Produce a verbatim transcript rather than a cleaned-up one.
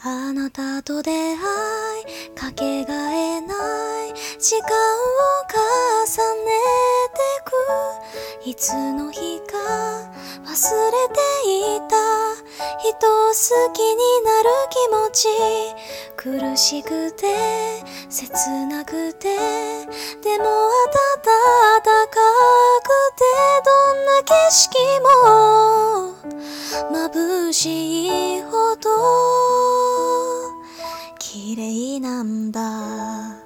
あなたと出会いかけがえない時間を重ねてく、いつの日か忘れていた人を好きになる気持ち、苦しくて切なくてでも温かくて、どんな景色も眩しいほど綺麗なんだ。